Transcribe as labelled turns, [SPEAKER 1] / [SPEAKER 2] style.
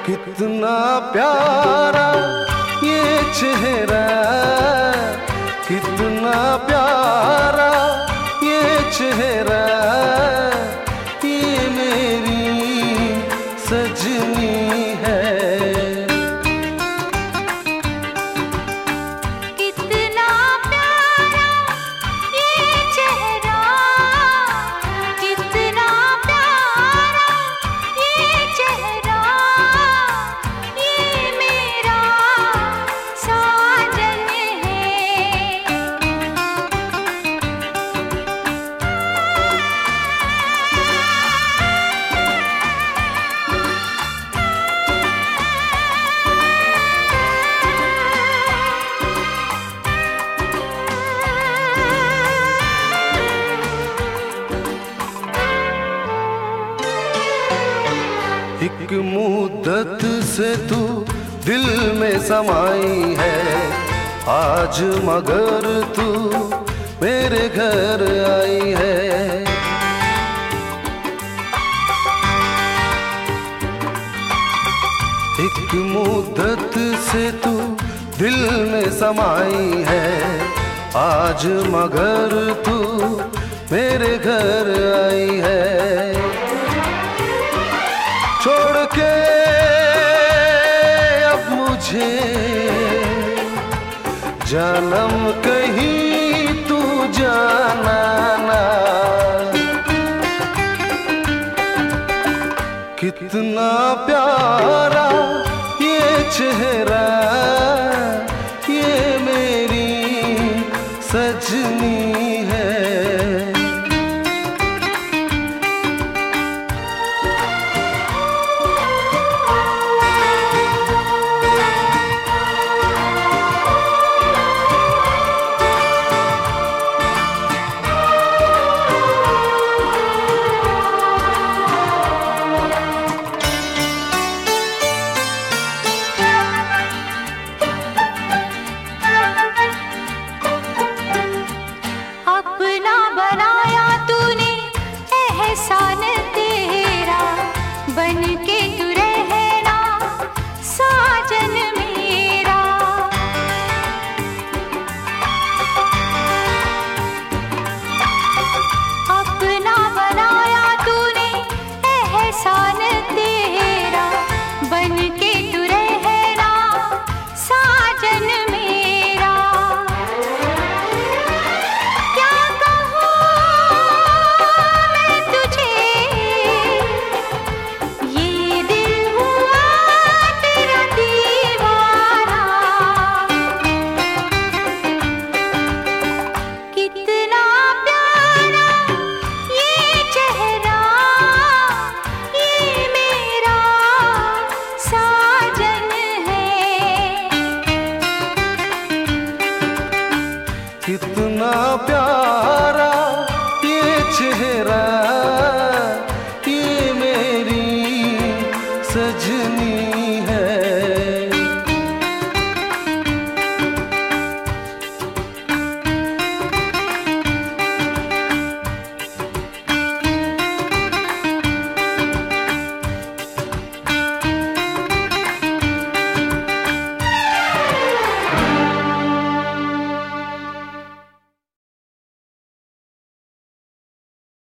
[SPEAKER 1] कितना प्यारा ये चेहरा, कितना प्यारा ये चेहरा, ये मेरी सजनी है।
[SPEAKER 2] कितना प्यारा ये चेहरा, कितना प्यारा ये चेहरा, ये मेरा साजन है।
[SPEAKER 1] एक मुद्दत से तू दिल में समाई है, आज मगर तू मेरे घर आई है। एक मुद्दत से तू दिल में समाई है, आज मगर तू मेरे घर आई है। छोड़ के अब मुझे जन्म कहीं तू जाना ना। कितना प्यारा ये चेहरा, ये मेरी सजनी है।
[SPEAKER 2] अपना बनाया तूने एहसान तेरा, बन के तू रह